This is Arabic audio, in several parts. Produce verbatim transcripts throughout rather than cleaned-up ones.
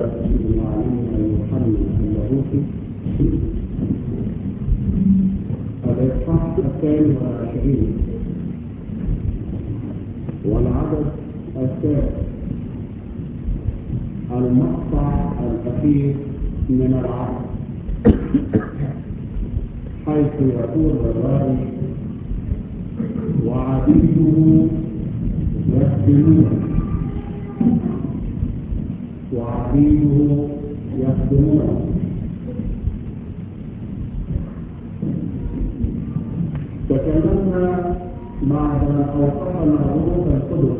معلمنا يوحنا اللاهوتي الإصحاح الثاني والعشرين والعدد الثالث، المقطع الأخير من العدد، حيث يقول الراوي: وعبيده يخدمون وعبيده يخدمون. تكلمنا بعد أن أوصفنا الروح القدس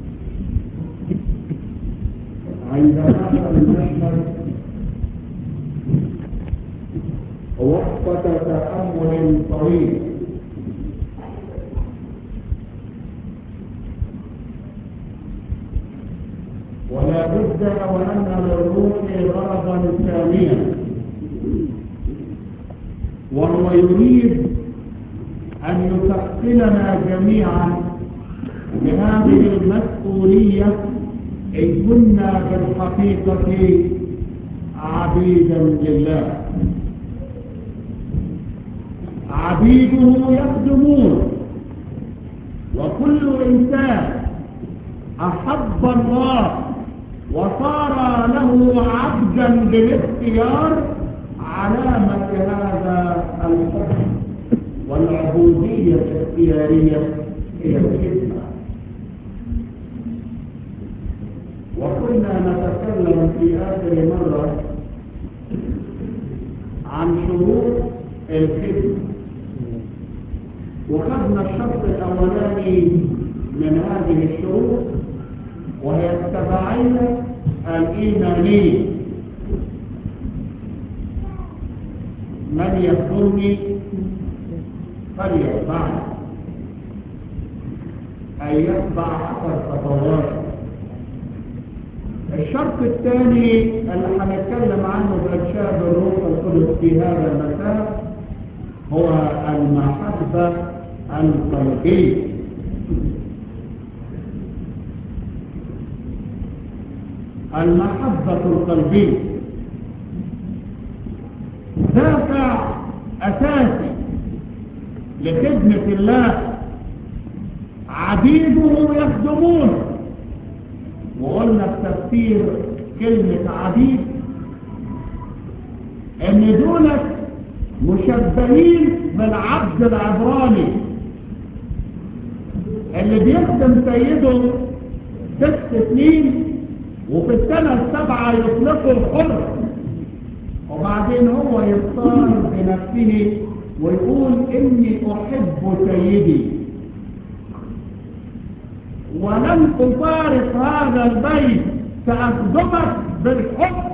عند هذا المشهد وقفة تأمل طويل، ولا بد وأن للروح غرضا ثانيا، وهو يريد أن يثقلنا جميعا بهذه المسؤولية إن كنا بالحقيقة عبيدا لله. عبيده يخدمون، وكل إنسان أحب الله وصار له عبدا بالاختيار علامة هذا الحب والعبودية الاختيارية هي الخدمة. وكنا نتكلم في آخر مرة عن شروط الخدمة، وخدنا الشرط الأولاني من هذه الشروط وهي التبعية الإيمانية. من يخدمني فليتبعني، أي يتبع أثر خطواتي. الشرط الثاني اللي هنتكلم عنه بإرشاد الروح القدس في هذا المساء هو المحبة القلبية. المحبة القلبية دافع أساسي لخدمة الله. عبيده يخدمون، وقلنا في تفسير كلمة عبيد ان دولت مشبهين بالعبد العبراني اللي بيخدم سيده ست سنين وفي السنة السبعة يطلقه الحر، وبعدين هو يختار بنفسه ويقول إني أحب سيدي ولن أفارق هذا البيت، سأخدمك بالحب.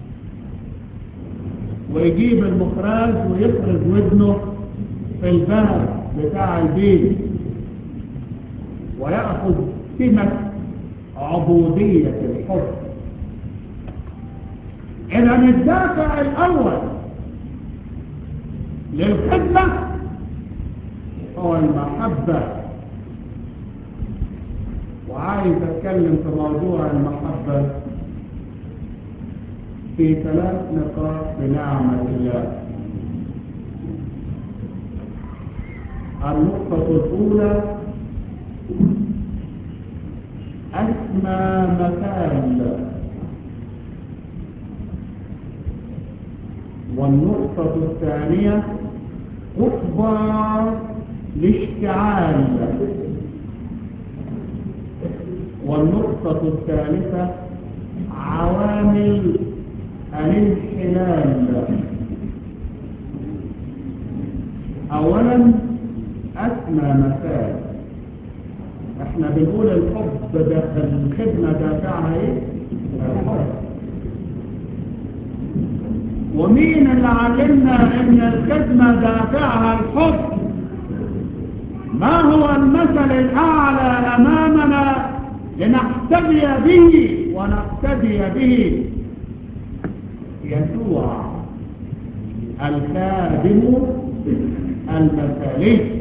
ويجيب المخراج ويخرج ودنه في الباب بتاع البيت ويأخذ سمة عبودية الحب. إذا الدافع الأول للخدمة هو المحبة. وعايز أتكلم في موضوع المحبة في ثلاث نقاط بنعمة الله. النقطة الأولى أسمى مثال، والنقطة الثانية قطبة الاشتعال، والنقطة الثالثة عوامل الانحلال. أولا أسمى مثال. احنا بنقول الحب ده الخدمة دافعها ايه؟ الحب. ومين اللي علمنا ان الخدمة دافعها الحب؟ ما هو المثل الأعلى أمامنا لنقتدي به ونقتدي به؟ يسوع الخادم المثالي.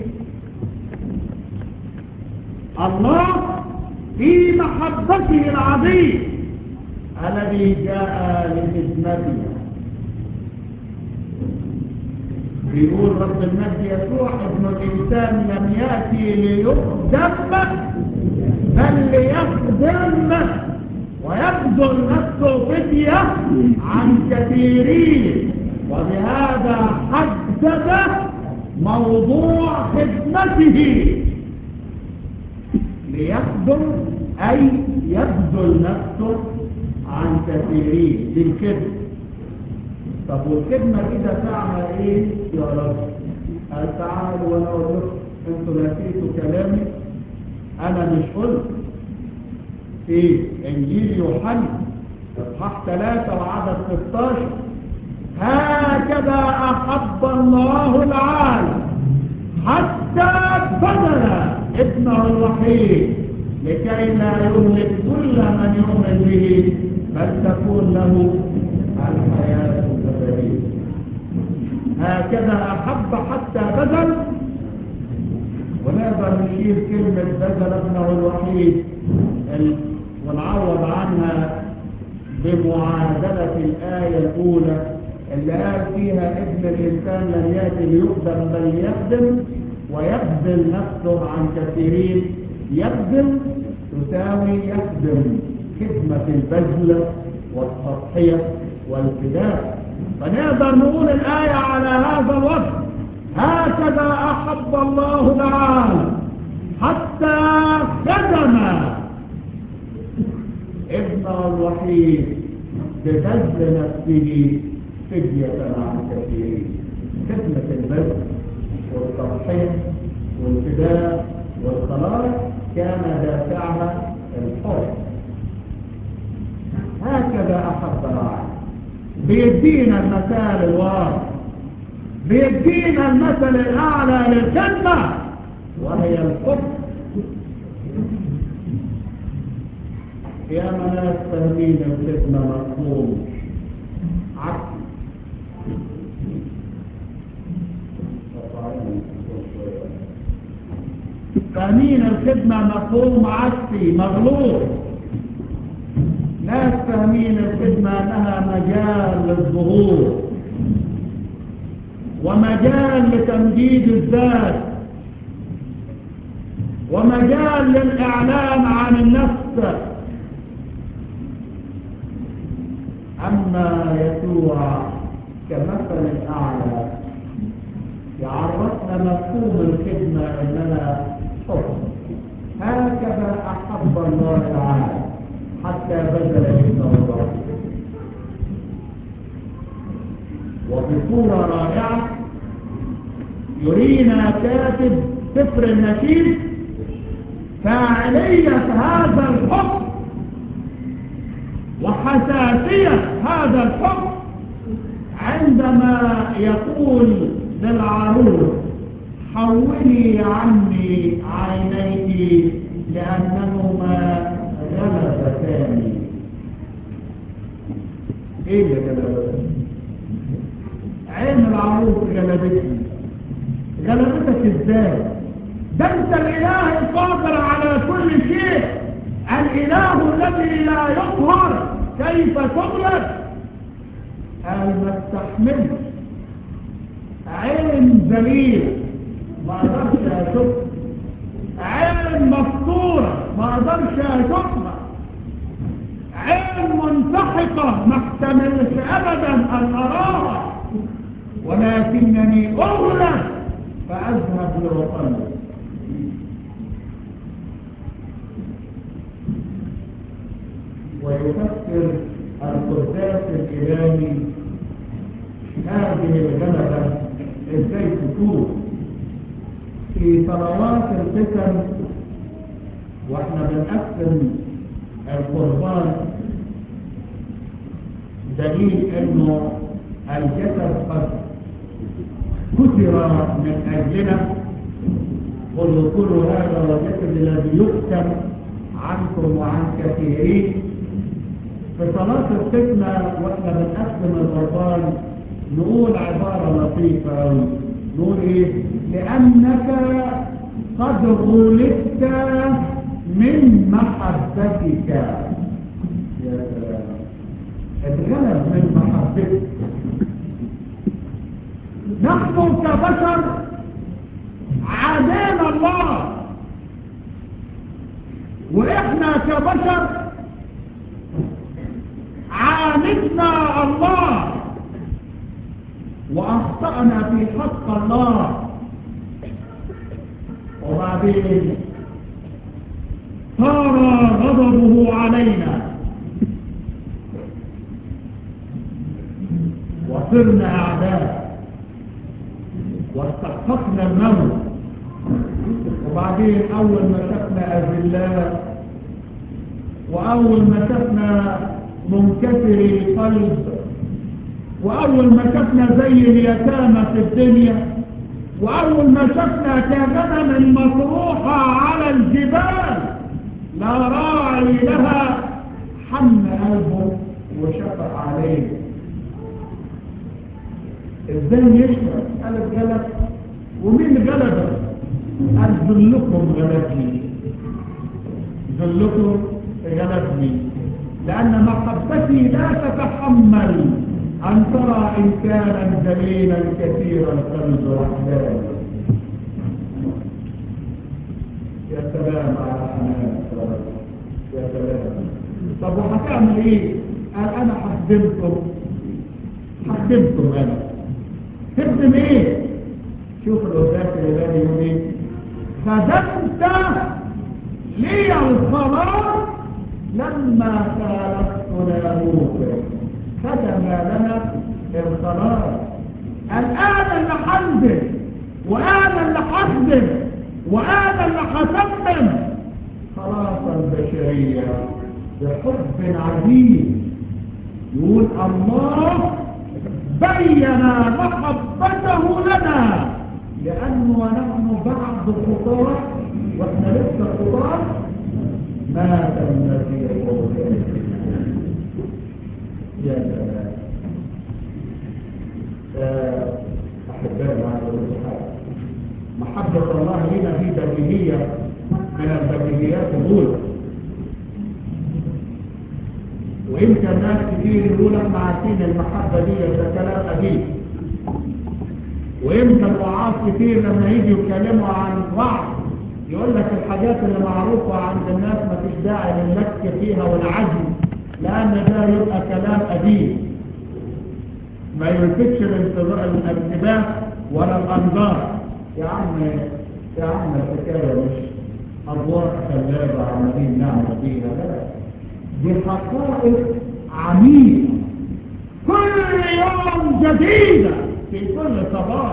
الله في محبته العظيم الذي جاء لخدمتنا. بيقول رب المجد يسوع ابن الإنسان لم يأتي ليخدم بل ليخدم ويبذل نفسه فدية عن كثيرين، وبهذا حدد موضوع خدمته. ليخدم أي يبذل نفسه عن كثيرين. دي الخدمة. طب والخدمة دي ده تعمل ايه يا رب؟ قال تعالوا وانا اقول لكم، انتوا نسيتوا كلامي؟ انا مش قلت في انجيل يوحنا اصحاح ثلاثة وعدد ستاشر هكذا احب الله العالم حتى بذل ابنه الوحيد لكي لا يهلك كل من يؤمن به بل تكون له الحياة الأبدية. هكذا أحب حتى بذل. ونقدر نشيل كلمة بذل ابنه الوحيد ونعوض عنها بمعادلة الآية الأولى اللي قال فيها ابن الإنسان لم يأتي ليخدم بل يخدم ويبذل نفسه عن كثيرين. يبذل تساوي يخدم، خدمة البذل والتضحية والفداء. فنقدر نقول الآية على هذا الوجه: هكذا أحب الله العالم حتى خدم ابنه الوحيد ببذل نفسه فدية عن كثيرين. خدمة البذل والتضحية والفداء والخلاص كان دافعها الحب. هكذا أحب العالم. بيدينا المثال الواضح، بيدينا المثل الأعلى للخدمة وهي الحب. يا ناس فاهمين الخدمة مفهوم عكسي. فاهمين الخدمة مفهوم عكسي مغلوط. ناس فاهمين الخدمة أنها مجال للظهور ومجال لتمجيد الذات ومجال للإعلان عن النفس. أما يسوع كمثل الأعلى يعرفنا مفهوم الخدمة أنها حب. هكذا أحب الله العالم حتى بذل ابنه الوحيد. وبصورة رائعة يرينا كاتب سفر النشيد فاعلية هذا الحب وحساسية هذا الحب عندما يقول للعروس: حولي عني عينيك لأنهما غلبتاني. ايه اللي غلبتني؟ عين العروس غلبتني. غلبتك ازاي؟ ده انت الاله القادر على كل شيء، الاله الذي لا يظهر كيف تغلب. قال ما استحملش عين ذليل ما اقدرش اشوفها، عين مفتوره ما اقدرش اشوفها، عين منسحقه ما احتملش ابدا ان اراها، ولكنني اغلب فاذهب لاصلي. ويفسر القداس الالهي هذه الغلبه ازاي تكون في صلوات القسم واحنا بنقسم القربان. دليل انه الجسد قد كسر من اجلنا. قل كل هذا والجسد الذي يقسم عنكم وعن كثيرين. في صلاة القسمة واحنا بنقسم القربان نقول عبارة لطيفة، نقول ايه؟ لأنك قد غلبت من محبتك. يا سلام. اتغلب من محبته. نحن كبشر عادينا الله، واحنا كبشر عاندنا الله واخطأنا في حق الله، وبعدين صار غضبه علينا وصرنا اعداء واستحققنا الموت. وبعدين اول ما شفنا اذلاء، واول ما شفنا منكسري القلب، واول ما شفنا زي اليتامى في الدنيا، واول ما شفنا كغنم مطروحه على الجبال لا راعي لها، حن قلبه وشفق عليه. ازاي يشفق؟ قال الغلب. ومين غلبه؟ قال ذلكم غلبني، ذلكم غلبني، لأن محبتي لا تتحمل أن ترى إنسانا ذليلا كثيرا قلب رحمن. يا سلام على حنان، يا سلام. طب وهتعمل إيه؟ قال أنا حكمتم، حكمتم أنا. تخدم إيه؟ شوف الأستاذ الإلهي يقول إيه؟ خدمت لي الخلاص لما خالفت ناموسك. خدم لنا الخلاص. الآن اللي حنزل، وأنا اللي حخدم، وأنا اللي حتمم خلاص البشرية بحب عزيز. يقول الله بين محبته لنا، لأنه ونحن بعد خطاة، وإحنا لسه خطاة، مات المسيح يا سلام. أحبائي على الاتحاد، محبة الله لنا في بديهية من البديهيات الأولى. ويمكن ناس كتير يقول احنا عارفين المحبة دي ده كلام قديم، ويمكن وعاظ كتير لما يجي يتكلموا عن وعظ يقول لك الحاجات اللي معروفة عند الناس ما فيش داعي للمسك فيها والعزم، لأن ده يبقى كلام قديم ما يلفتش الانتباه ولا الأنظار. يا عم يا عم الحكاية مش أضواء خلابة عمالين نعمل فيها، لا، دي حقائق عميقة كل يوم جديدة في كل صباح،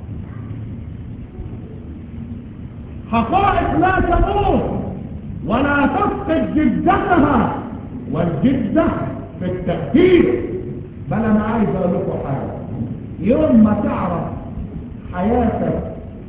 حقائق لا تموت ولا تفقد جدتها، والجدة في التأثير. بل أنا عايز أقول لكم حاجة، يوم ما تعرف حياتك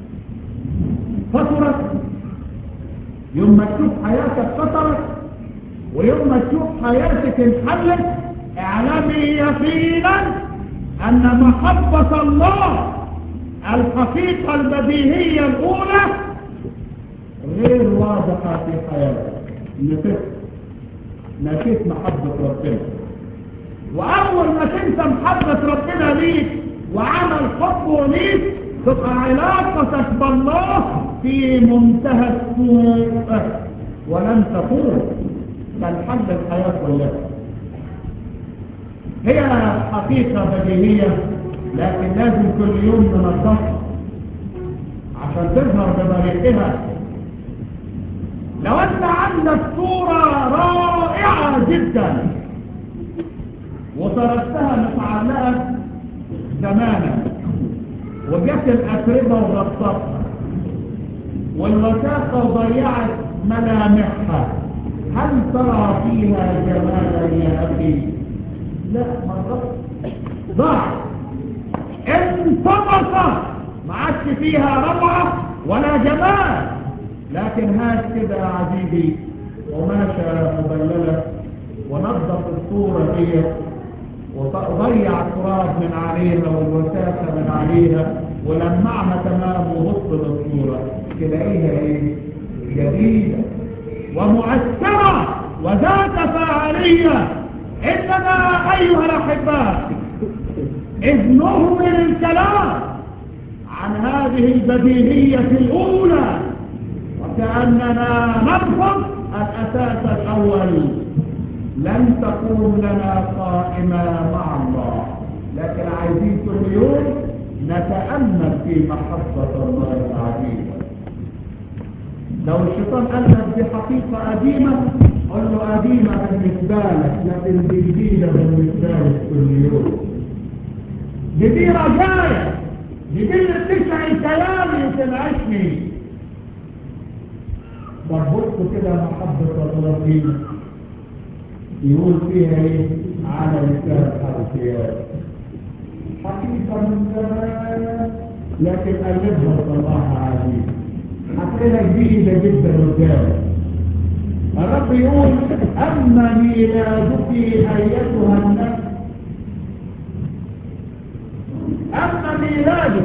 فترت، يوم ما تشوف حياتك فترت، ويوم ما تشوف حياتك انحلت، اعلمي يقينا أن محبة الله الحقيقة البديهية الأولى غير واضحة في حياتك. نسيت نسيت محبة ربنا، وأول ما تنسى محبة ربنا ليك وعمل حبه ليك تبقى علاقتك بالله في منتهى السوء ولن تكون تنحل الحياة كلها. هي حقيقة بديهية، لكن لازم كل يوم ننظفها عشان تظهر بمريحها. لو انت عندك صورة رائعة جدا وتركتها متعلقة زمانا وجت الأتربة وغطتها والوثاقة ضيعت ملامحها، هل ترى فيها جمالا يا أخي؟ لا، ما ضاع، انطبقت، ما عادش فيها روعة ولا جمال. لكن هات كده يا عزيزي قماشة مبللة ونظف الصورة دي وضيع التراب من عليها والوساخة من عليها ولمعها تمام وبص للصورة تلاقيها ايه؟ جديدة ومؤثرة وذات فاعلية. إنما أيها الأحباء إذ نهمل الكلام عن هذه البديهية الأولى وكأننا نرفض الأساس الأول لن تكون لنا قائمة مع الله. لكن عايزين كل يوم نتأمل في محبة الله العظيمة. لو الشيطان قال لك دي حقيقة قديمة قل له قديمة بالنسبة لك لكن دي جديدة بالنسبة لك كل يوم. دي دي رجاية دي دي اللي بتشعل كلامي وتنعشني. طب بصوا كده محبة الله فينا يقول فيها ايه على لسان حرفيات حقيقة من زمان لكن قلبها صلاح عزيز حقيقة جديدة جدا قدام. الرب يقول أما ميلادك أيتها النفس أما ميلادك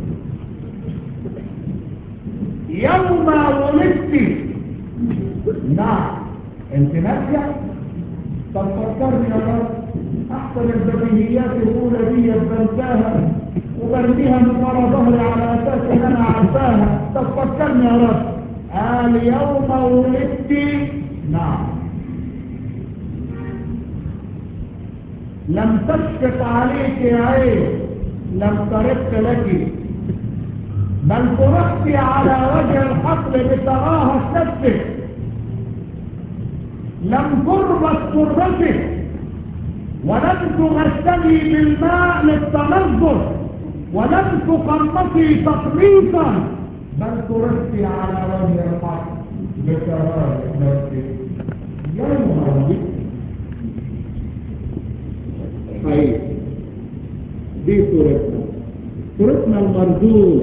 يوم ولدت. نعم انت ناسية. طب فكرني يا رب احسن البديهيات الاولى دي بنساها وبرميها من ورا ظهري على اساس ان انا عارفاها. طب فكرني يا رب قال يوم ولدت. نعم لم تشفق عليك عين لم ترق لك بل فرحت على وجه الحقل بتراها تشفق. لم تربط كرتك ولم تغسلي بالماء للتنظف ولم تقنطي تقنيطا بل ترسي على وجه الحق بكرامة نفسك يوم ولدت. حقيقي دي صورتنا صورتنا المرجولة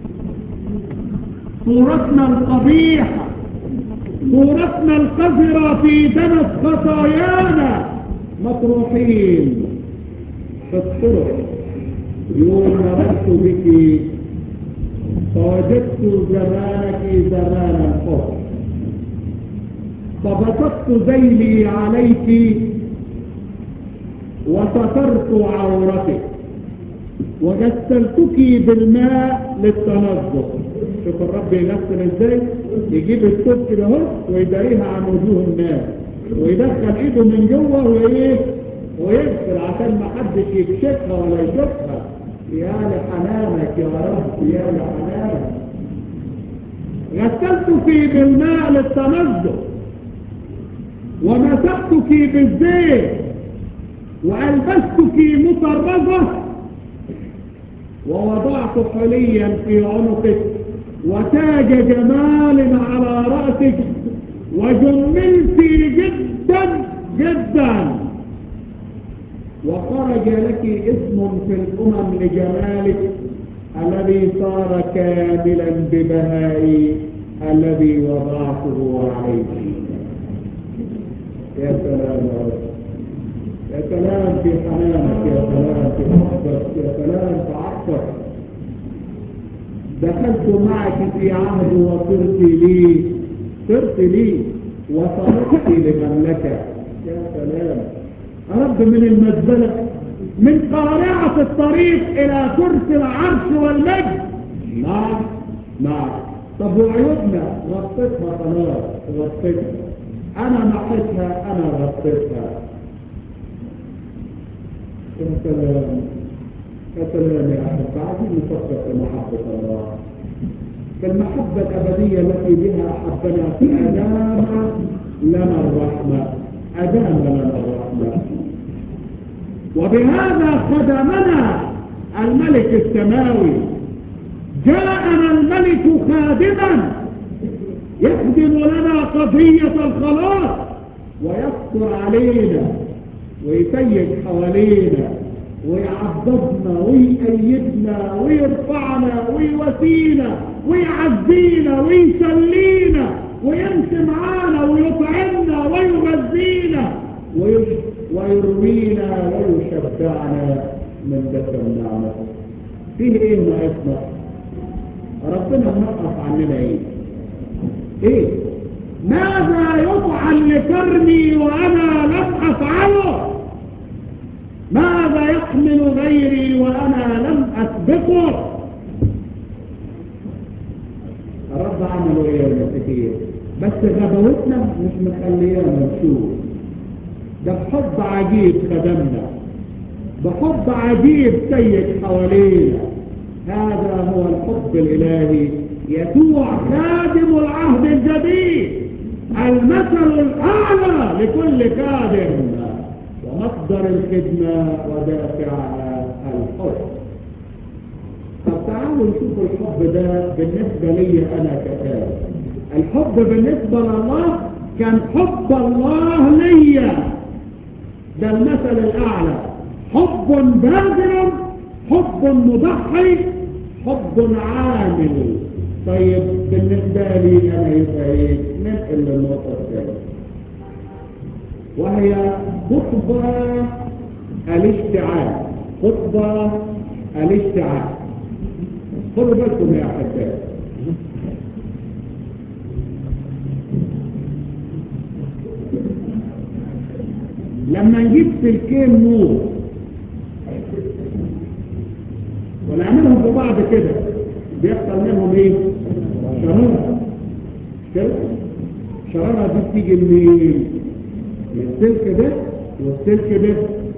صورتنا القبيحة صورتنا القذرة في دنس خطايانا مطروحين في الطرق. يوم مررت بك فوجدت زمانك زمان الحب فبسطت ذيلي عليك وسترت عورتك وغسلتك بالماء للتنظف. شوف الرب يغسل ازاي يجيب الثوب كده اهو ويداريها عن وجوه الناس ويدخل ايده من جوه وايه ويغسل عشان ما حدش يكشفها ولا يشوفها. يا لحنانك يا رب يا لحنانك. غسلتك بالماء للتنظف ومسحتك بالزيت والبستك مطرزه ووضعت حليا في عنقك وتاج جمال على رأسك وجملت جدا جدا وخرج لك اسم في الأمم لجمالك الذي صار كاملا ببهائي الذي وضعته عليك. يا سلام يا رب يا سلام في حنانك يا سلام في حبك يا سلام في عطفك. دخلت معك في عهد وصرت لي صرت لي وصرت لمملكة. يا سلام يا رب من المزبلة من قارعة الطريق إلى كرسي العرش والمجد. نعم نعم. طب وعيوبنا غطيتها خلاص غطيتها أنا محيتها أنا غطيتها. يا سلام يا سلام يا أحبة. عايزين نفكر في محبة الله في المحبة الأبدية التي بها أحبنا فأدام لنا الرحمة أدام لنا الرحمة وبهذا خدمنا الملك السماوي. جاءنا الملك خادما يخدم لنا قضية الخلاص ويستر علينا ويسيج حوالينا ويعضدنا ويأيدنا ويرفعنا ويواسينا ويعزينا ويسلينا ويمشي معانا ويطعمنا ويغذينا ويروينا ويشبعنا من دسم نعمته. فيه ايه ناقصنا؟ ربنا منقص عننا ايه؟ ايه؟ ماذا يفعل لكرمي وانا لم افعله؟ ماذا يحمل غيري وأنا لم أسبقه؟ الرب عملوا إيه المسيحيين؟ بس غباوتنا مش مخليانا نشوف. ده بحب عجيب خدمنا، بحب عجيب سيد حوالينا. هذا هو الحب الإلهي. يسوع خادم العهد الجديد، المثل الأعلى لكل خادم، ومصدر الخدمة ودافعها الحب. طب تعالوا نشوف الحب ده بالنسبة لي أنا كتاب. الحب بالنسبة لله كان حب الله لي، ده المثل الأعلى. حب باذل، حب مضحي، حب عامل. طيب بالنسبة لي أنا يبقى إيه؟ ننقل للنقطة الثانية، وهي خطبة الاشتعال. خطبة الاشتعال. خذوا بالكم يا أحبائي، لما نجيب سلكين نور ونعملهم في بعض كده بيحصل منهم ايه؟ شرارة. كده الشرارة دي بتيجي منين؟ من السلك ده والسلك ده.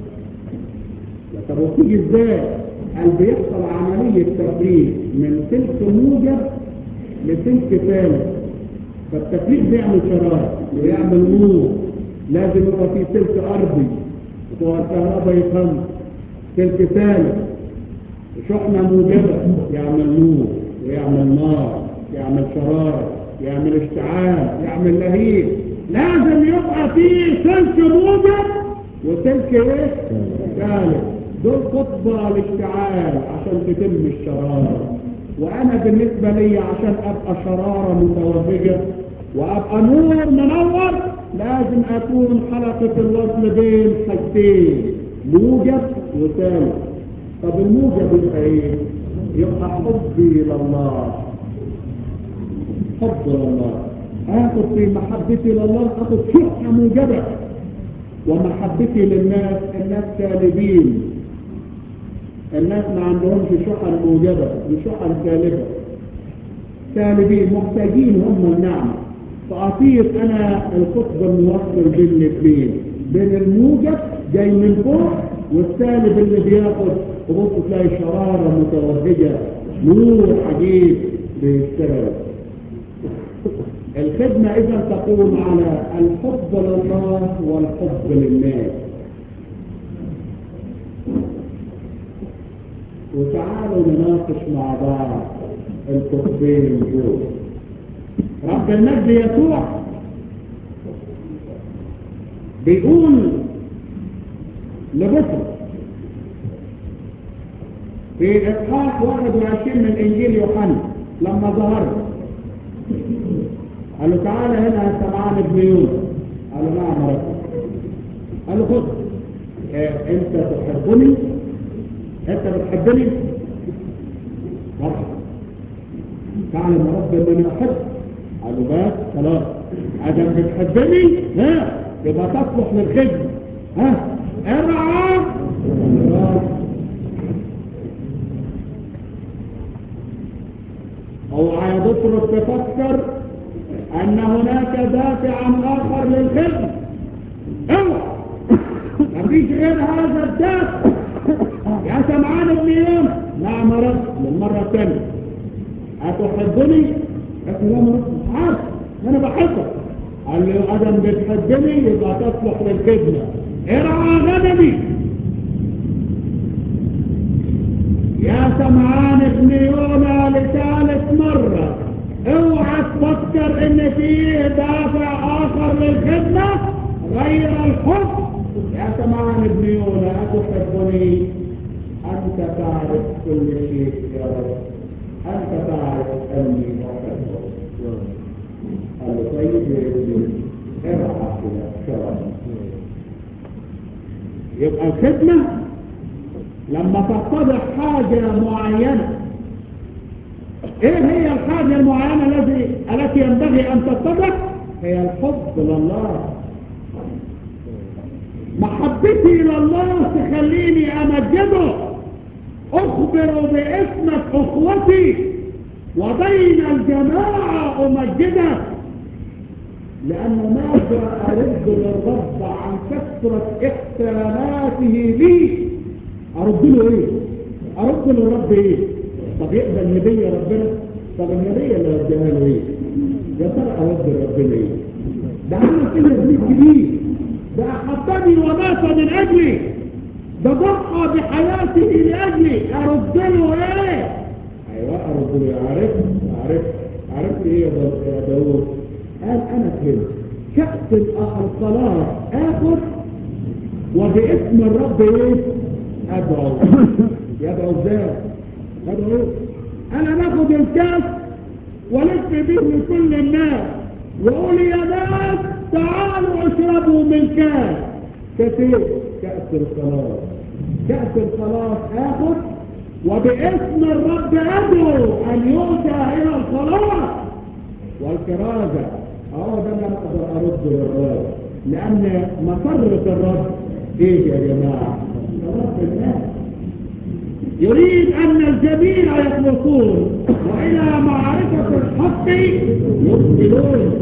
طب وتيجي ازاي؟ قال بيحصل عملية تفريغ من سلك موجب لسلك ثالث. فالتفريغ بيعمل شرارة ويعمل نور. لازم يبقى فيه سلك أرضي بتوع الكهرباء يفهم، سلك ثالث شحنة موجبة يعمل نور ويعمل نار، يعمل شرارة، يعمل اشتعال، يعمل لهيب. لازم يبقى فيه سلك موجب وسلك ايه؟ ثالث. دول خطبة الاشتعال عشان تتم الشرارة. وانا بالنسبة لي عشان ابقى شرارة متوهجة وابقى نور منور لازم اكون حلقة الوصل بين حاجتين، موجب وثالث. طب الموجب يبقى ايه؟ يبقى حبي لله. حب لله، اخد في محبتي لله اخد شحنة موجبة، ومحبتي للناس الناس سالبين. الناس ما عندهمش شحن موجبة وشحن سالبة، سالبين محتاجين هم النعمة. فأطير أنا القطب الموصل بين الاثنين، بين الموجب جاي من فوق والسالب اللي بياخد، تبص تلاقي شرارة متوهجة، نور عجيب بيشتغل. الخدمة إذا تقوم على الحب لله والحب للناس. وتعالوا نناقش مع بعض القطبين دول. رب المجد يسوع بيقول لبطرس في إصحاح واحد وعشرين من إنجيل يوحنا لما ظهر قال له تعالى هنا يا سمعان ابن يونس. قال له نعم رب. قال له خذ، اه انت تحبني؟ انت بتحبني؟ رب تعالى يا رب ان انا احبك. قال له بس خلاص، ادم بتحبني ها يبقى تصلح للخدمه. ها ارعى. اوعى يا بطرس تفكر ان هناك دافعا اخر للخدمه. اوعى، مفيش غير هذا الدافع. يا سمعان ابن يونس. نعم رب. للمره الثانيه اتحبني؟ قلت له لا رب عارف انا بحبك. قال له ادم بتحبني يبقى تصلح للخدمه. ارعى غنمي. يا سمعان ابن يونا لثالث مرة، اوعى تفكر ان فيه دافع اخر للخدمة غير الحب. يا سمعان ابن يونا اتحبني؟ انت تعرف كل شيء يا رب، انت تعرف اني احبك. قال له طيب يا ابني ارعى كده شرف. يبقى الخدمة لما تتضح حاجة معينة. ايه هي الحاجة المعينة التي التي ينبغي ان تتضح؟ هي الحب لله. محبتي الى الله تخليني امجده، اخبر باسمك اخوتي وبين الجماعة امجدك، لان ماذا ارد للرب عن كثرة احساناته لي؟ ارد له ايه؟ ارد للرب ايه؟ طب يقبل هدية ربنا؟ طب الهدية اللي اديها له ايه؟ يا ترى ارد لربنا ايه؟ ده عمل كده زميل كبير، ده احبني ومات من اجلي، ده ضحى بحياته لاجلي، ارد له ايه؟ ايوه ارد له. عرفت عرفت عرفت ايه يا داوود؟ قال انا فهمت، كأس الصلاة اخد وباسم الرب ايه؟ ادعو. يدعو ازاي؟ ادعو ايه؟ انا باخد الكاس ولف بيه لكل الناس واقول يا ناس تعالوا اشربوا من كاس. كاس ايه؟ كأس الصلاة. كأس الصلاة اخد وباسم الرب ادعو ان يؤتى الى الصلاة والكرازة. اهو ده اللي انا اقدر ارد للرب، لان مسرة الرب ايه يا جماعة؟ رب الناس يريد ان الجميع يخلصون والى معرفة الحق يصلون.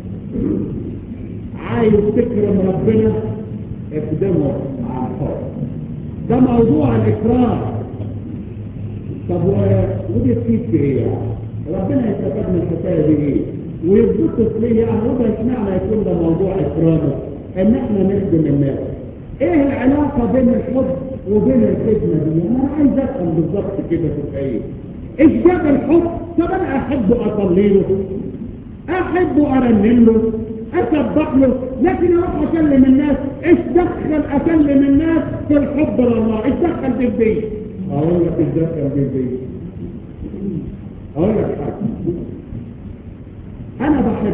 عايز تكرم ربنا اخدمه عن حب، ده موضوع الاكرام. طب ودي تفيد في ايه يعني؟ ربنا يستفاد من الحكايه دي ايه؟ ويتبسط ليه يعني؟ وده اشمعنى يكون ده موضوع اكرامه ان احنا نخدم الناس؟ ايه العلاقه بين الحب وبين الخدمه دي؟ انا عايز افهم بالظبط كده تبقى ايه؟ ايش جاب الحب؟ طب انا احبه اصلي له، احبه ارنم له، اسبح له، لكن اروح اكلم الناس. ايش دخل اكلم الناس في الحب لله؟ ايش دخل دي بدي؟ اقول لك ايش دخل دي بدي؟ اقول لك حاجه، انا بحب،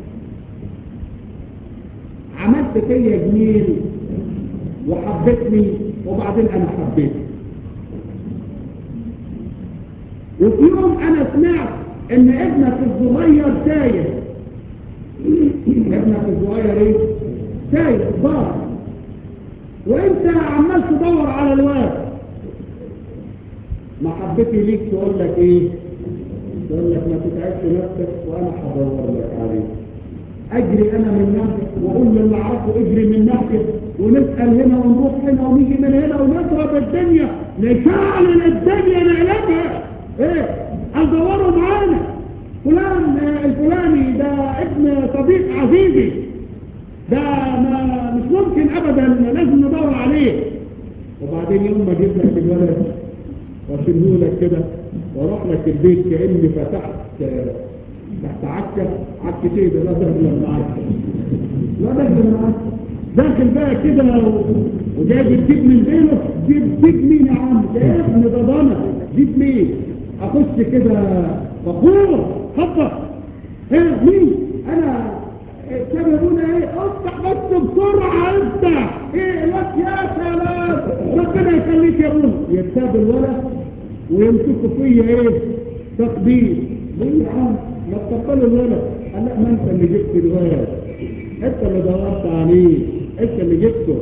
عملت فيا جميل وحبتني وبعدين انا حبيت، وفي يوم انا سمعت ان ابنك الصغير تايه. ابنك الصغير ايه؟ تايه ضاع، وانت عمال تدور على الواد. محبتي ليك تقول لك ايه؟ تقول لك ما تتعبش نفسك وانا هدور لك عليه. اجري انا من نفسك واقول للي اعرفه اجري من نفسك، ونسال هنا ونروح هنا ونيجي من هنا ونضرب الدنيا، نشعل الدنيا نقلبها. ايه؟ هتدوروا معانا فلان الفلاني ده ابن صديق عزيزي، ده ما مش ممكن ابدا، لازم ندور عليه. وبعدين يوم ما اجيب لك الولد واشيله لك كده واروح لك البيت كاني فتحت تحت عكه عكه ايه ده؟ لا داخل من عكه، لا داخل من عكه، داخل بقى كده وجايب الجيب من بينه. جيب جيب مين يا عم؟ ده يا ابني ده ضنا. جيب مين؟ اخش كده فخور خبط. ها مين؟ انا كانوا يقولون ايه؟ افتح بس بسرعه افتح. ايه لك يا سلام، ربنا يخليك يا ابونا. يكتب الولد ويمسكوا فيا ايه؟ تقدير. ليه يا عم؟ ما تقبلوا الولد. قال لا، ما انت اللي جبت الولد، انت اللي دورت عليه، انت اللي جبته.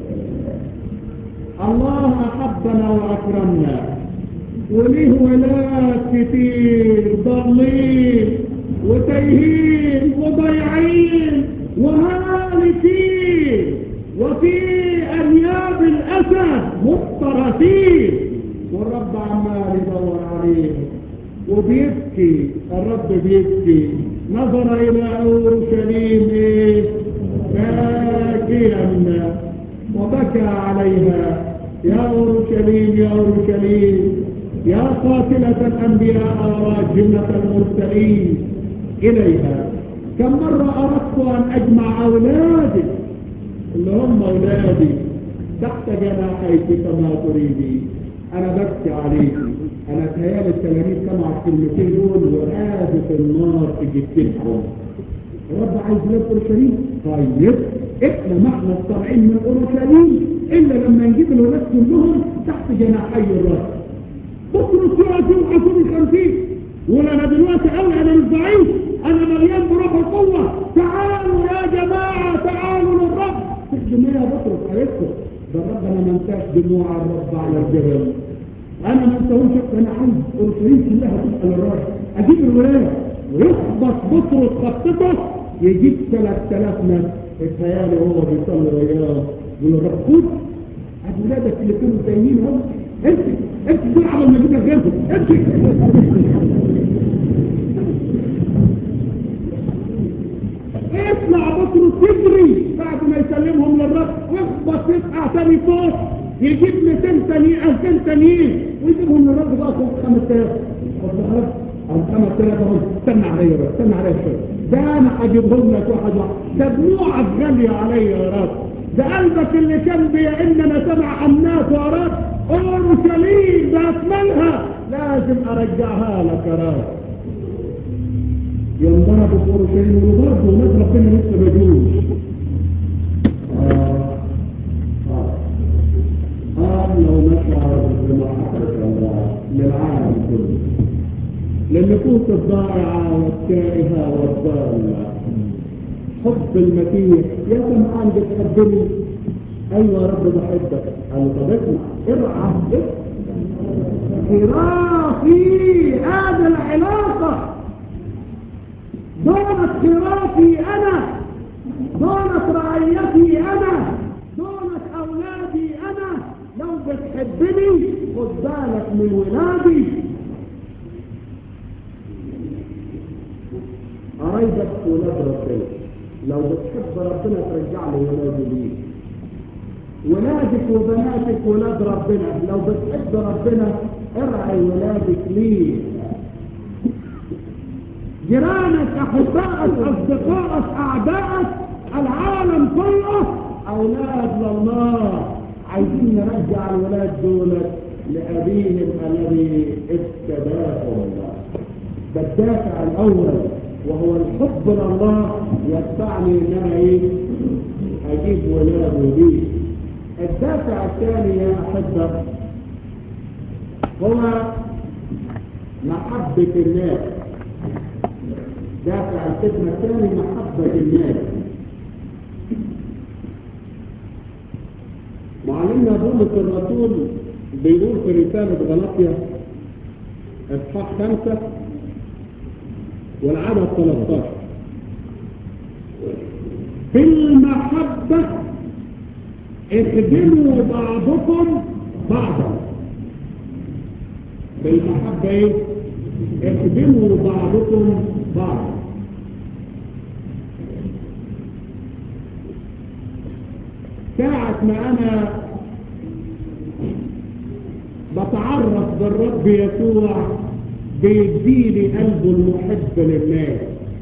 الله احبنا واكرمنا، وليه ولاد كتير ضالين وتايهين وضايعين وهالكين وفي انياب الاسد مفترسين، والرب عمال يدور عليهم وبيبكي. الرب بيبكي، نظر الى اورشليم باكيا وبكى عليها. يا اورشليم يا اورشليم يا قاتلة الانبياء وراجمة المرسلين اليها، كم مرة اردت ان اجمع اولادي اللي هم اولادي تحت جناحيك كما تريدي. انا ببكي عليكي. انا تهيالي التلاميذ سمعوا الكلمتين دول وقادت النار في جسدهم. الرب عايز لك اورشليم؟ طيب احنا ما احنا طالعين من اورشليم الا لما نجيب الولاد كلهم تحت جناحي الرب. بطرس يقعد يوم عشر الخمسين ولا انا دلوقتي قوي، انا مش ضعيف، انا مليان بروح القوه. تعالوا يا جماعه، تعالوا للرب. تخدم يا بطرس عرفته ده الرب انا ما انساش دموع الرب على الجبل، انا ما انساهمش، انا عايز اورشليم كلها تسال الرب، اجيب الولاد ويخبط بطرس خطته يجيب ثلاث آلاف ناس. اتهيألي هو بيصلي وياه يقول الرب خد اولادك اللي كانوا تايهين هم، امشي امشي بسرعه قبل ما اجيب لك غيرهم، امشي. اطلع بطرس تجري بعد ما يسلمهم للرب واخبط يطلع تاني فوق يجيب مئتين تانيين ألفين تانيين ويجيبهم للرب بقى فوق خمس آلاف. او خمس آلاف اهو، استنى عليا بقى استنى عليا شويه، ده انا هجيبهم لك واحد واحد، ده دموعك غاليه عليا يا رب، ده قلبك اللي كان بيئن انا سمع امنات يا رب، اورشليم باكملها لازم ارجعها لك يا رب. ينضربوا في اورشليم وبرضه ولاد ربنا لسه ما جوش. اه اه اه لو نشعر بمحبه الله للعالم كله، للنفوس الضائعه والتائهه والضاله، حب المسيح. يا سمعان بتحبني؟ ايوه يا رب بحبك. قال طب اسمع ارعى خرافي، هذه العلاقه دونت خرافي انا، دونت رعيتي انا، دونت اولادي انا. لو بتحبني خد بالك من ولادي. قرايبك ولاد ربنا، لو بتحب ربنا ترجع له ولادي ليك. ولادك وبناتك ولاد ربنا، لو بتحب ربنا ارعي ولادك ليك. جيرانك، احبائك، اصدقائك، اعدائك، العالم كله اولاد لله. عايزين نرجع الولاد دول لابيهم الذي ابتداهم. ده الدافع الاول وهو الحب لله يدفعني ان انا ايه اجيب ولاده ليه. الدافع الثاني يا احبه هو محبه الناس. دافع الخدمه الثاني محبه الناس. معلمنا بولس الرسول بيقول في رساله غلاطيا اصحاح خمسه والعدد ثلاثة عشر: في المحبة اخدموا بعضكم بعضا. في المحبة ايه؟ اخدموا بعضكم بعضا. ساعة ما انا بتعرف بالرب يسوع بيديني قلبه المحب للناس،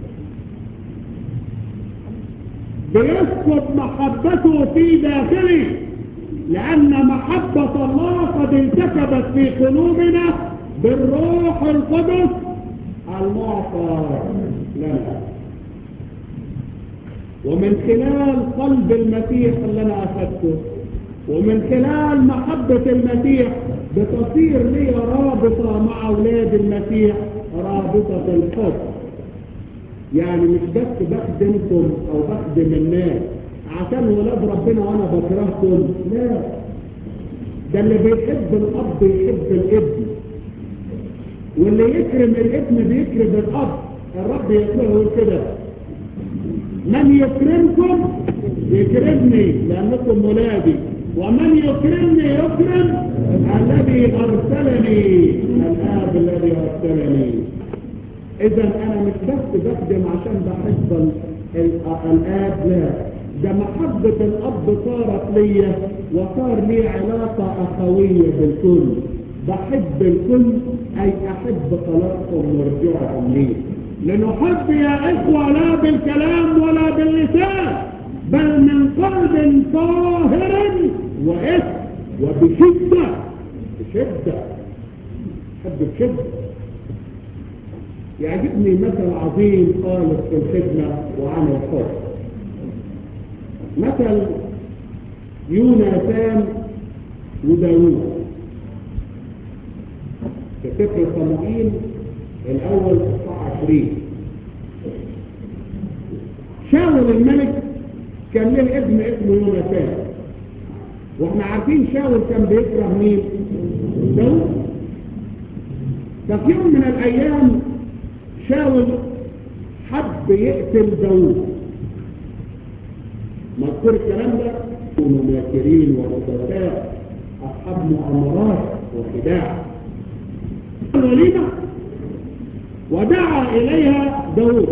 بيسكب محبته في داخلي، لأن محبة الله قد انتكبت في قلوبنا بالروح القدس المعطى لنا. ومن خلال قلب المسيح اللي أنا أخذته، ومن خلال محبة المسيح بتصير لي رابطة مع أولاد المسيح، رابطة الحب. يعني مش بس بخدمكم أو بخدم الناس عشان ولاد ربنا وأنا بكرهكم، لا، ده اللي بيحب الأب يحب الابن، واللي يكرم الابن بيكرم الأب. الرب يقول كده: من يكرمكم يكرمني لأنكم ولادي، ومن يكرمني يكرم الذي أرسلني، الآب الذي أرسلني. إذا أنا مش بس بخدم عشان بحب الآب، لا، ده محبة الأب صارت لي وصار لي علاقة أخوية بالكل. بحب الكل أي أحب خلاصهم ورجوعهم لي. لنحب يا إخوة لا بالكلام ولا باللسان، بل من قلب طاهر وإثم وبشدة. بشدة، حب بشدة. يعجبني مثل عظيم خالص في الخدمة وعن الحب، مثل يوناثان وداوود في سفر صموئيل الأول إصحاح عشرين. شاول الملك كان له ابن اسمه يوناثان، واحنا عارفين شاول كان بيكره مين؟ داود. ففي يوم من الايام شاول حب يقتل داود. مذكور الكلام ده؟ كانوا ماكرين وخطاء، اصحاب مؤامرات وخداع. الوليمه ودعا اليها داود،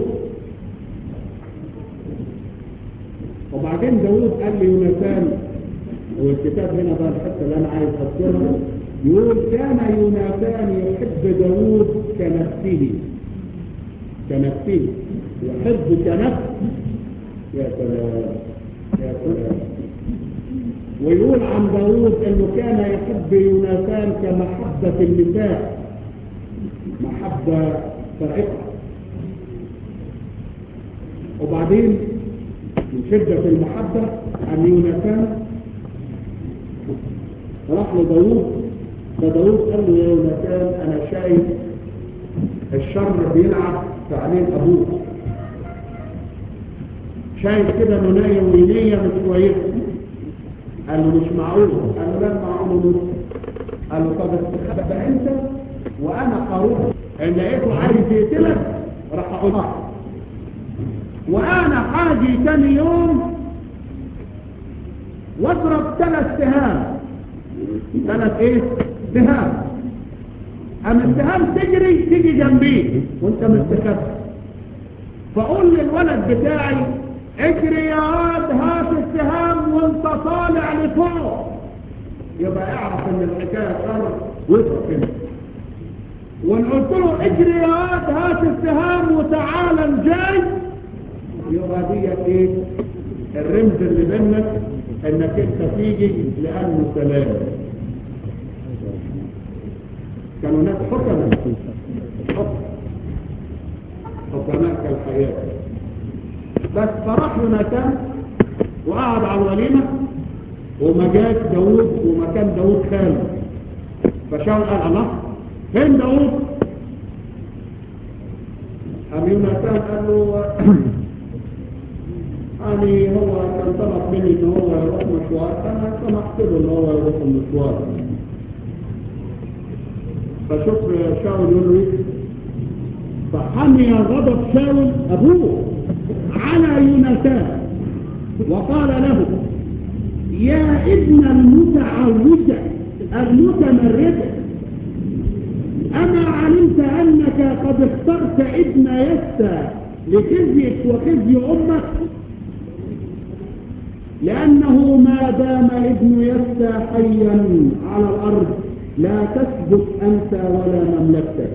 وبعدين داود قال ليوناثان، والكتاب هنا بقى الحته اللي انا عايز اذكرها، يقول كان يوناثان يحب داود كنفسه، كنفسه يحب كنفسه. يا سلام يا سلام. ويقول عن داود انه كان يحب يوناثان كمحبه النساء، محبه فائقه. وبعدين من شده المحبه ان يوناثان راح لداود، فداود قال له يا يوناثان انا شايف الشر بيلعب في عينين ابوك، شايف كده انه نايه ونيه مش كويسه. قال له مش معقول. قال له لا معقول نص. قال له طب استخبى انت وانا قروح ان لقيته عايز يقتلك راح اقطعك، وانا حاجي تاني يوم واضرب ثلاث سهام. ثلاث ايه؟ سهام. اما السهام تجري تيجي جنبي وانت مستخبي، فقول للولد بتاعي اجري يا واد هات السهام وانت طالع لفوق، يبقى اعرف ان الحكايه شر ويضرب كده. وان قلت له اجري يا واد هات السهام وتعالى جاي، يبقى ديت ايه؟ الرمز اللي بينك انك انت تيجي لانه سلام. كانوا ناس حكماء حكماء كالحياه. بس فراح يوناثان وقعد على الوليمه وما جاش داود ومكان داود خاله. فشاول قال الله فين داود؟ قام يوناثان قال له يعني هو كان طلب مني ان هو يروح مشوار، فانا سمحت له ان هو يروح المشوار. فشوف شاول يقول له فحمي غضب شاول ابوه على يوناثان وقال له يا ابن المتعوجة المتمردة، أما علمت أنك قد اخترت ابن يسى لخزيك وخزي أمك؟ لأنه ما دام ابن يسى حيا على الأرض لا تثبت أنت ولا مملكتك.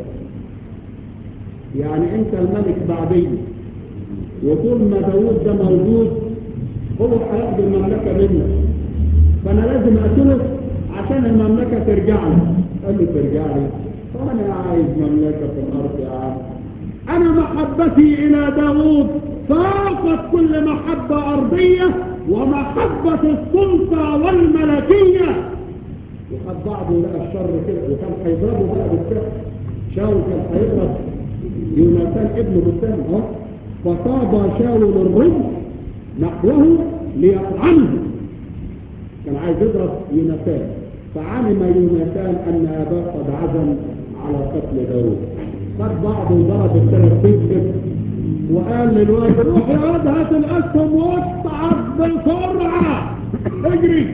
يعني أنت الملك بعدي، وطول ما داود ده موجود هو هياخد المملكة منك، فأنا لازم أقتله عشان المملكة ترجع لي. قال له ترجع لي؟ فأنا عايز مملكة في الأرض يا عم. أنا محبتي إلى داود فاقت كل محبة أرضية ومحبة السلطة والملكية. وخد بعضه لقى الشر كده وكان هيضربه بقى بالسهم. شاول كان هيضرب يوناثان ابنه بالسهم اهو. فصاب شاول الرمح نحوه ليطعنه، كان عايز يضرب يوناثان. فعلم يوناثان ان اباه قد عزم على قتل داود. خد بعضه وضرب الثلاثين كده وقال للواد روح يا واد هات الاسهم واقطع بسرعه اجري.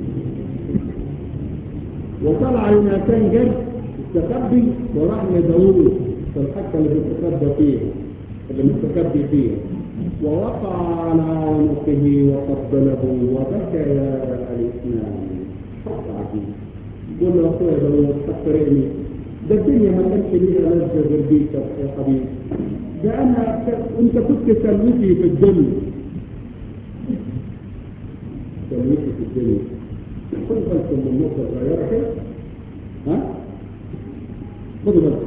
وطلع يوناثان جد استخبي وراح لداود في الحته اللي بيستخبى فيها اللي مستخبي فيها، ووقع على عنقه وقبله وبكى الاثنان. عجيب. قول له اخويا داود تفرقني، ده الدنيا ما كانش ليها لذة غير بيك يا حبيبي، ده انا انت كنت سلوتي في الدنيا، سلوتي في الدنيا. خدوا بالكم من النقطة الصغيرة كده، ها؟ خدوا بالكم.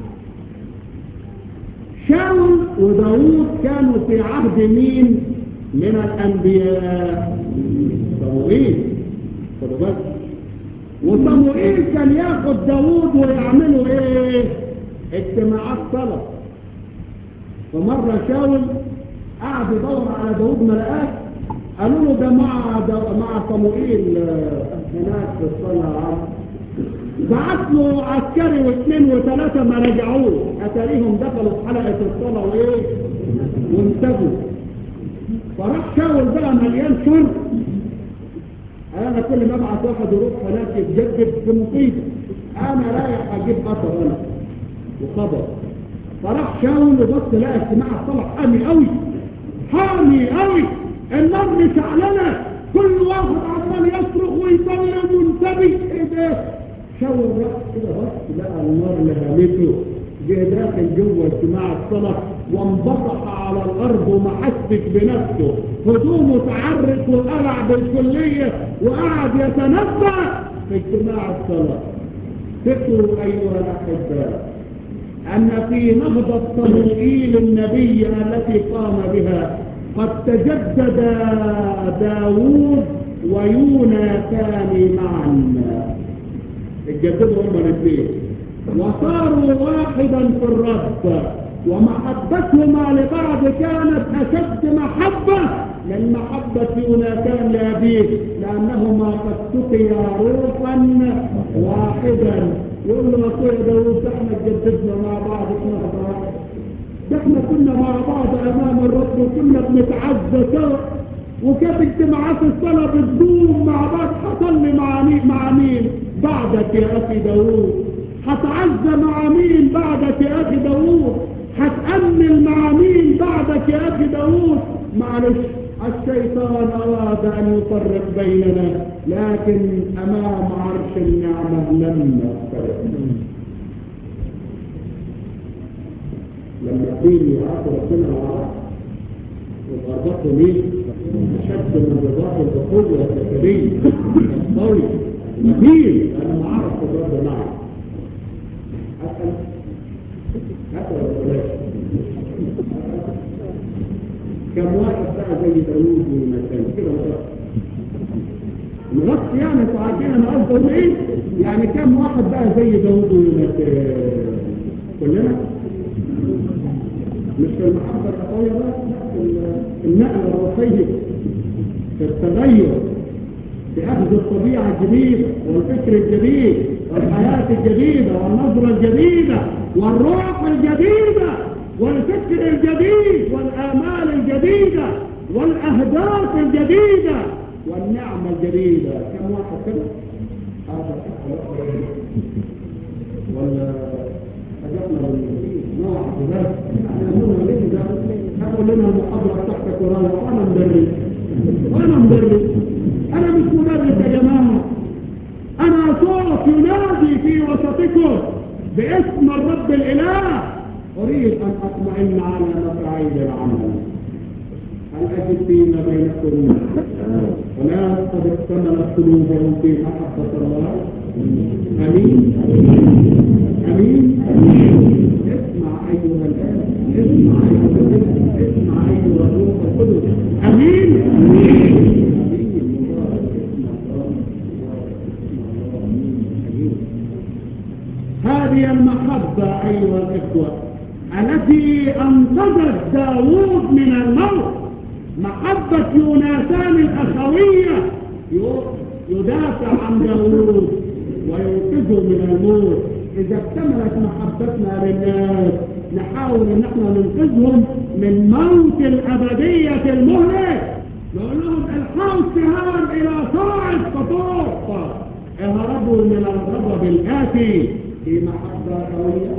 شاول وداود كانوا في عهد مين من الأنبياء؟ صموئيل. خدوا بالكم. وصموئيل كان ياخد داود ويعملوا ايه؟ اجتماعات صلاة. فمرة شاول قعد يدور على داود ما لقاش، قالوا له ده مع ده مع صموئيل هناك في الصلاة. بعت له عسكري واثنين وثلاثة ما رجعوه، أتاريهم دخلوا في حلقة الصلاة وإيه وانتبهوا. فراح شاول بقى مليان شر، أنا كل ما أبعت واحد يروح هناك يتجدد في مصيبة، أنا رايح أجيب أثر أنا وخبر. فراح شاول وبص لقى اجتماع الصلاة حامي قوي حامي قوي، النار مشعلنة، كل واحد عمال يصرخ ويصلي ومنتبه. ايه ده؟ شاول راح كده بص لقى النار لهامته، جه داخل جوه اجتماع الصلاة وانبطح على الارض وما حسش بنفسه، هدومه تعرت وقلع بالكلية وقعد يتنبأ في اجتماع الصلاة. فكروا ايها الاحباء أن في نهضة صموئيل النبي التي قام بها قد تجدد داوود ويوناثان معا، اتجددوا هما الاثنين وصاروا واحدا في الرب، ومحبتهما لبعض كانت أشد محبة من محبة يوناثان لأبيه، لأنهما قد سقيا روحا واحدا. يقول له يا اخويا داوود احنا اتجددنا مع بعض في نهضة واحدة، احنا كنا مع بعض امام الرب وكنا بنتعزى سوا، وكانت اجتماعات الصلاة بتدوم مع بعض. هصلي مع مين مع مين بعدك يا اخي داوود؟ هتعزى مع مين بعدك يا اخي داوود؟ هتأمل مع مين بعدك يا اخي داوود؟ معلش الشيطان أراد أن يفرق بيننا، لكن أمام عرش النعمة لم نفترق. لما تيجي عرش ربنا العرب وتربطه ليه أشد من رضاء الأخوة والسفرية القوي مهين، أنا ما أعرف الرب معه. أسأل أسأل ولا كم واحد بقى زي داوود ويوناثان كده نغط يعني ساعتين انا قصدي ايه يعني كم واحد بقى زي داوود ويوناثان؟ كلنا مش في المحبة الأخوية بقى، في النقلة الروحية، في التغير، في أخذ الطبيعة الجديدة والفكر الجديد والحياة الجديدة والنظرة الجديدة والروح الجديدة والفكر الجديد والآمال الجديدة والأهداف الجديدة والنعمة الجديدة. كم واحد كده؟ هذا ولا أجبنا بالمسيح نوع بذات أقول لنا أقول لنا المحاضرة تحتك وراء وأنا مدرس وأنا مدرس أنا مش مدرس يا جماعة، أنا صوت ينادي في وسطكم باسم الرب الإله، أريد أن أطمئن على مفاعيل العمل. هل أجد فيما بينكم وناس قد اكتملت قلوبهم في محبة الله؟ أمين أمين اسمع أيها الآن، اسمع أيها الآن، اسمع أيها الروح القدس. أمين أمين مبارك اسم الله، مبارك اسم الله. أمين. هذه المحبة أيها الإخوة التي أنقذت داوود من الموت، محبة يوناثان الأخوية يدافع عن داوود وينقذه من الموت. إذا اكتملت محبتنا للناس نحاول ان احنا ننقذهم من موت الأبدية المهلك، نقول لهم الحقوا السهام إلى صاعد فطوق، اهربوا من الغضب الآتي في محبة قوية.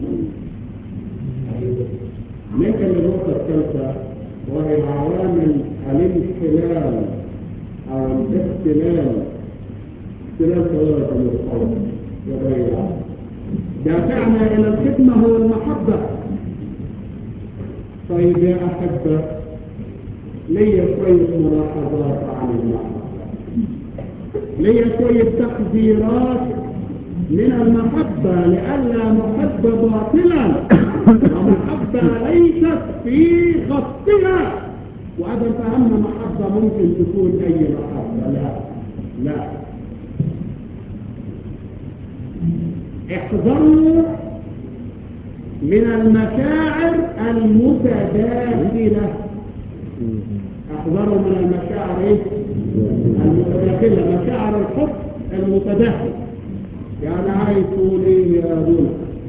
نيجي للنقطة الثالثة وهي عوامل الانحلال أو الاختلال، اختلال توازن القوم وغيرها. دافعنا إلى الخدمة هو المحبة. طيب يا أحبة لي شوية ملاحظات عن المحبة، لي شوية تحذيرات من المحبة لئلا نحب باطلا ومحبة ليست في خطها. وإذا فهمنا محبة ممكن تكون أي محبة، لا لا احذروا من المشاعر المتداخلة احذروا من المشاعر ايه المتداخله، مشاعر الحب المتداخل. يعني عايز تقول ايه يا ابونا؟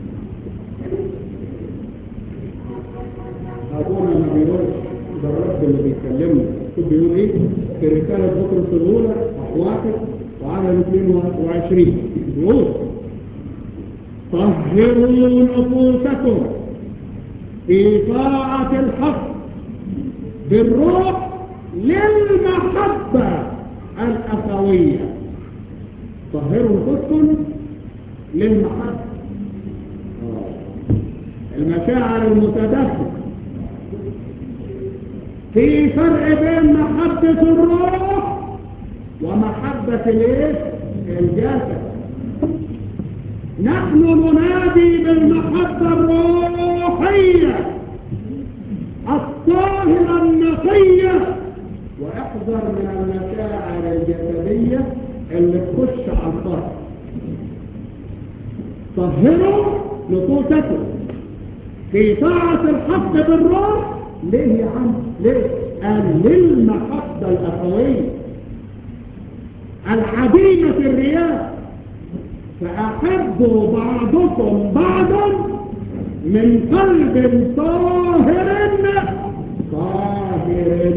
ابونا ما بيقولش، ده الرب اللي بيكلمنا. شوف بيقول ايه في رساله بطرس الاولى واحد وعدد اثنين وعشرين، بيقول طهروا نفوسكم في طاعه الحق بالروح للمحبه الاخويه. طهروا نفوسكم للمحبه، المشاعر المتداخله. في فرق بين محبه الروح ومحبه الايه؟ الجسد. نحن ننادي بالمحبه الروحيه الطاهره النقيه، واحذر من المشاعر الجسديه اللي تخش على الفرد. طهروا نفوسكم في طاعة الحق بالروح. ليه يا عم؟ ليه؟ قال للمحبة الأخوية العديمة الرياء، فأحبوا بعضكم بعضا من قلب طاهر طاهر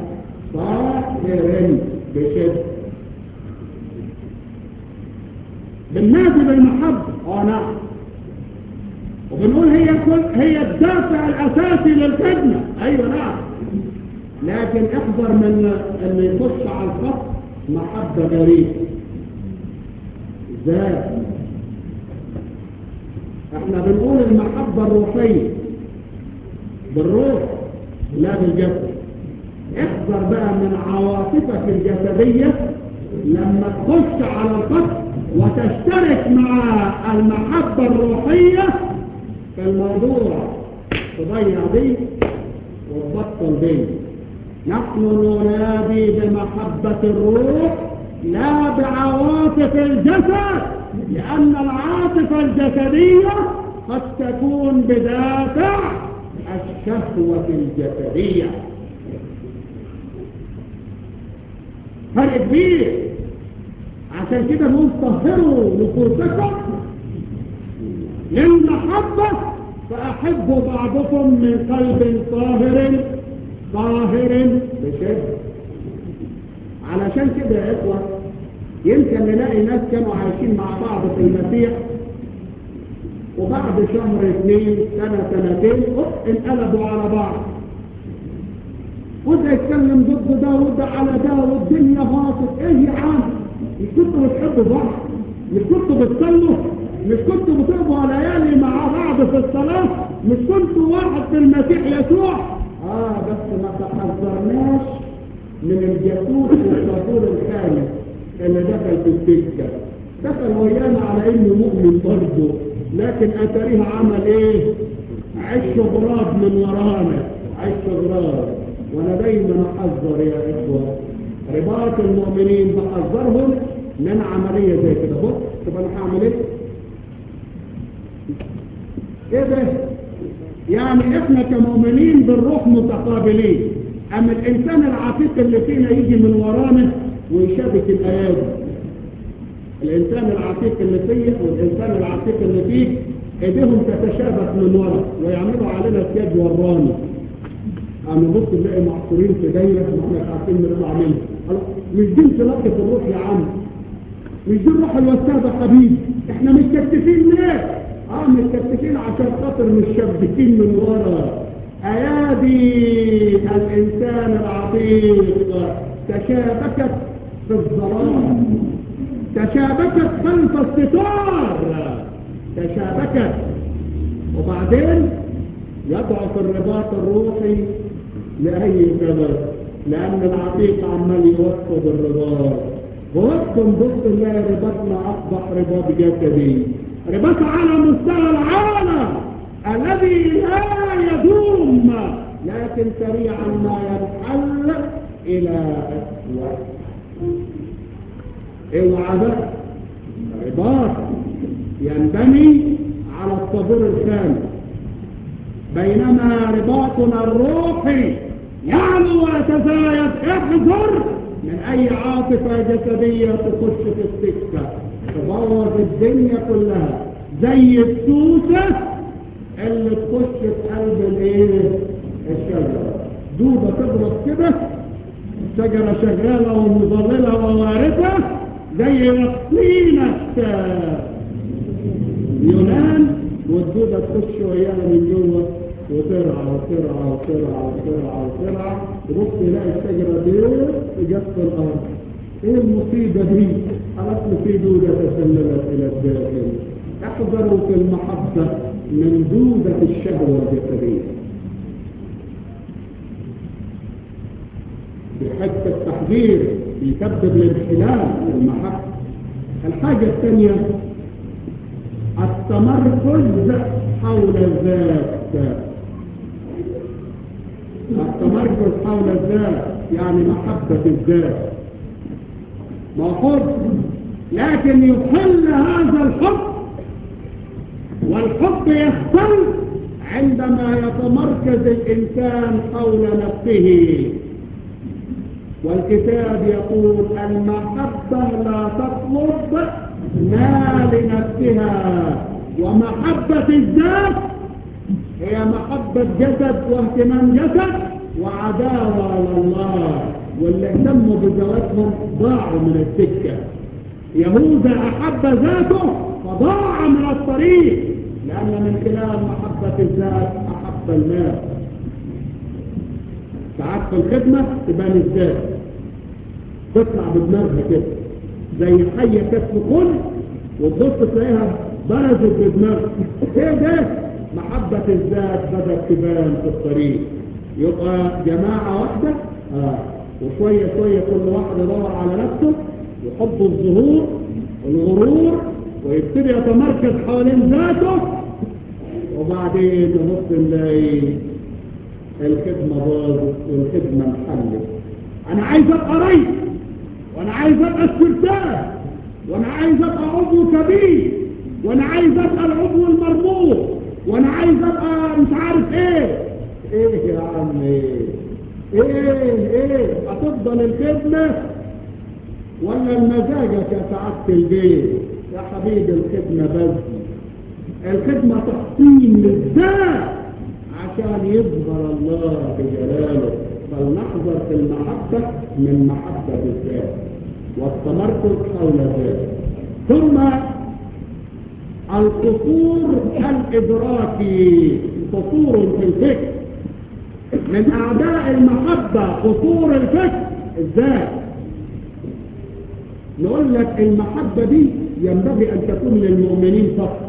طاهر بشدة. بالنادي بالمحبة، اه نعم، وبنقول هي كل هي الدافع الاساسي للخدمة، ايوه نعم، لكن احذر من ان يخش على الخط محبة غريبة. ازاي؟ احنا بنقول المحبة الروحية بالروح لا بالجسد. احذر بقى من عواطفك الجسدية لما تخش على الخط وتشترك مع المحبة الروحية في الموضوع، تضيع دي وتبطل دي. نحن ننادي بمحبة الروح لا بعواطف الجسد، لأن العاطفة الجسدية قد تكون بدافع الشهوة الجسدية. فرق كبير. عشان كده نقول طهروا نفوسكم للمحبة، فأحبوا بعضكم من قلب طاهر طاهر بشدة. علشان كده يا إخوة يمكن نلاقي ناس كانوا عايشين مع بعض في المسيح، وبعد شهر اثنين سنة سنتين انقلبوا على بعض، وده يتكلم ضد ده وده على ده والدنيا باطت. ايه يا عم؟ مش كنتوا بتحبوا بعض؟ مش كنتوا بتصلوا؟ مش كنتوا بتقضوا ليالي مع بعض في الصلاة؟ مش كنتوا واحد في المسيح يسوع؟ اه بس ما تحذرناش من الجاسوس والصابور الخامس اللي دخل في السكة. دخل ويانا على انه مؤمن برضه، لكن اتاريه عمل ايه؟ عش غراب من ورانا، عش غراب. وانا دايما احذر يا اخوة رباط المؤمنين، بحذرهم من عملية زي كده. بص طب انا هعمل ايه؟ ايه ده؟ يعني احنا كمؤمنين بالروح متقابلين، اما الانسان العتيق اللي فينا يجي من ورانا ويشابك الايادي. الانسان العتيق اللي فيك والانسان العتيق اللي فيك ايديهم تتشابك من ورا ويعملوا علينا سياد وراني. انا بص نلاقي محصورين في دايره ما احنا عارفين نطلع منها. مش دي انطلاقه الروح يا عم، مش دي الروح الوسادة حبيبي. احنا متكتفين ليه؟ اه متكتفين عشان خاطر مش شابكين من ورا. ايادي الانسان العتيق تشابكت في الظلام، تشابكت خلف الستار، تشابكت. وبعدين يضعف الرباط الروحي لأي سبب، لأن العتيق عمال يوصد الرباط. ووصدهم بص نلاقي رباطنا أصبح رباط جسدي، رباط على مستوى العالم الذي لا يدوم، لكن سريعا ما ينحل إلى أسوأ. اوعى بقى رباط ينبني على الصبور الخامس، بينما رباطنا الروحي يعلو ويتزايد. احذر من اي عاطفة جسدية تخش في السكة تبوظ الدنيا كلها، زي السوسة اللي تخش في قلب الايه الشجرة. دوبة تضرب كده، شجرة شغالة ومظللة ووارثة زي يقطينة يونان، والدودة تخش وياها من جوه وترعى وترعى وترعى وترعى وترعى، وبص يلاقي الشجرة دي جت في الأرض. ايه المصيبة دي؟ أصل في دودة تسللت إلى الداخل. احذروا في المحبة من دودة الشهوة الجسدية. بحث التحذير بيسبب الانحلال في المحبة. الحاجة الثانية التمركز حول الذات. التمركز حول الذات يعني محبة الذات، ما حب، لكن يحل هذا الحب، والحب يختل عندما يتمركز الإنسان حول نفسه. والكتاب يقول المحبة لا تطلب ما لنفسها، ومحبة الذات هي محبة جسد واهتمام جسد وعداوة لله، واللي اهتموا بذواتهم ضاعوا من السكة. يهوذا أحب ذاته فضاع من الطريق، لأن من خلال محبة الذات أحب المال. ساعات في الخدمة تبان الذات تطلع بدماغها كده زي حية كتف كل، وتبص تلاقيها برزت بدماغها. ايه ده؟ محبة الذات بدأت تبان في الطريق. يبقى جماعة واحدة آه. وشوية شوية كل واحد يدور على نفسه ويحب الظهور والغرور ويبتدي يتمركز حوالين ذاته، وبعدين نبص نلاقي الخدمة باظت والخدمة انحلت. أنا عايز أبقى رئيس، وأنا عايز أبقى السلطان، وأنا عايز أبقى عضو كبير، وأنا عايز أبقى العضو المرموق، وأنا عايز أبقى مش عارف إيه. إيه يا عم إيه؟ إيه إيه؟ هتفضل الخدمة ولا المزاجة كسعادة البيت؟ يا حبيبي الخدمة بس، الخدمة تحطيم للذات عشان يظهر الله بجلاله. فلنحذر في المحبة من محبة الذات والتمركز حول الذات. ثم القصور الإدراكي، قصور في الفكر. من أعداء المحبة قصور الفكر الذات. نقول لك المحبة دي ينبغي أن تكون للمؤمنين فقط.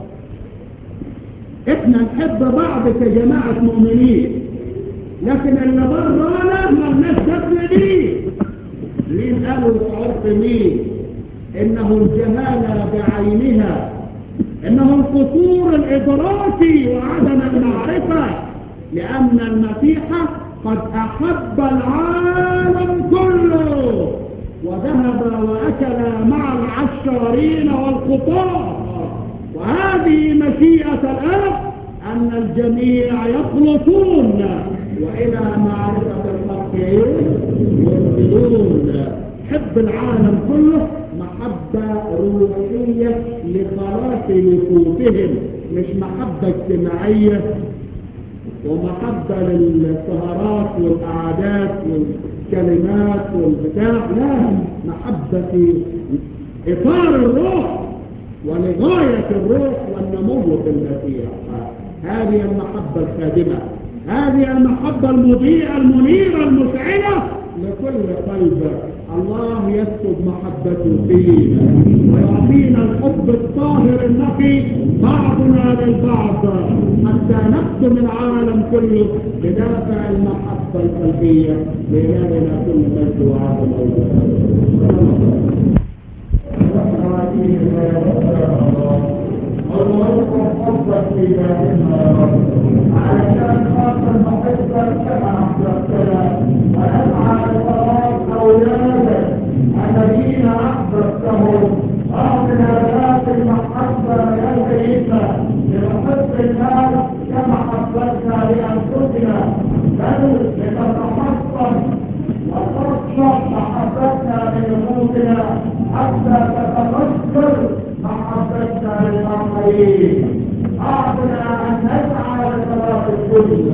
احنا نحب بعض كجماعة مؤمنين، لكن اللي برانا ما لناش دخل بيه. مين قالوا عرف مين؟ انه الجهالة بعينها، انه القصور الادراكي وعدم المعرفة، لان المسيح قد احب العالم كله وذهب واكل مع العشارين والخطاة، وهذه مشيئة الآب أن الجميع يخلصون وإلى معرفة الحق يصلون. حب العالم كله محبة روحية لخلاص نفوسهم، مش محبة اجتماعية ومحبة للسهرات والقعدات والكلمات والبتاع. لا، محبة في إطار الروح ولغاية الروح والنمو في المسيح. هذه المحبة الخادمة، هذه المحبة المضيئة المنيرة المشعلة لكل قلب. الله يكتب محبته فينا ويعطينا الحب الطاهر النقي بعضنا للبعض حتى نخدم العالم كله بدافع المحبة القلبية. لإلهنا كل مجد وعظمة. اللهم حبك في ذاتنا يا رب، علشان خاطر محبك كما احببتنا، ونسعى لصلاة اولادك الذين احببتهم. اعطنا ذات المحبه يا سيدنا لنحب الناس كما حببنا لانفسنا، بل لنتحب نفوسنا حتى تتمثل محبتنا للآخرين. أعطنا أن نسعى لصلاة الكل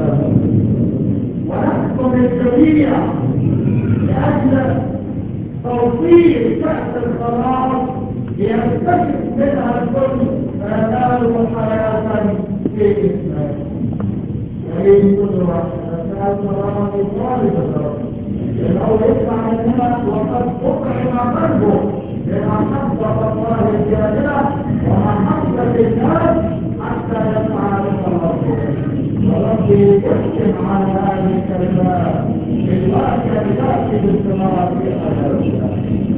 ونحكم الجميع لأجل توصيل كأس الخلاص ليكتشف منها الكل فينالوا حياة في إسلام. يريد كل واحد أن صلاة طالبة لأنه يسمع منها وقد أطعم قلبه بمحبة الله الكاملة ومحبة الناس حتى يسعى لخلاصه. وربي يحكم على هذه الكلمات بالبركة بتأتي بالثمار في حياتنا.